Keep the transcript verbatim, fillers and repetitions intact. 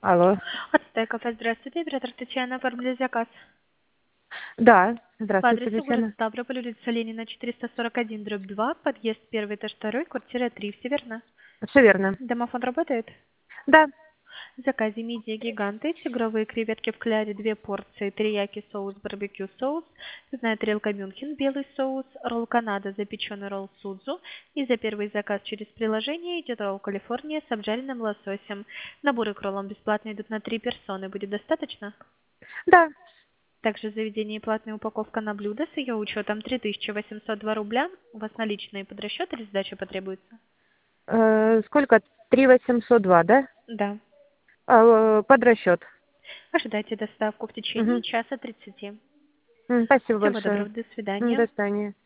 Алло. Отстай кафе, здравствуйте, оператор Татьяна, оформили заказ. Да, По здравствуйте, адресу город Татьяна. Ставрополь, улица Ленина, четыреста сорок один, дробь два, подъезд первый, этаж второй, квартира три, все верно? Все верно. Домофон работает? Да. В заказе мидия гиганты, тигровые креветки в кляре, две порции, терияки соус, барбекю соус, цветная тарелка Мюнхен, белый соус, ролл Канада, запеченный ролл Судзу. И за первый заказ через приложение идет ролл Калифорния с обжаренным лососем. Наборы к роллам бесплатно идут на три персоны. Будет достаточно? Да. Также в заведении платная упаковка на блюдо с ее учетом три тысячи восемьсот два рубля. У вас наличные под расчет или сдача потребуется? Э, сколько? Три восемьсот два, да? Да. А, под расчет. Ожидайте доставку в течение Угу. часа тридцати. Спасибо Всего большое. доброго, до М, свидания. До свидания.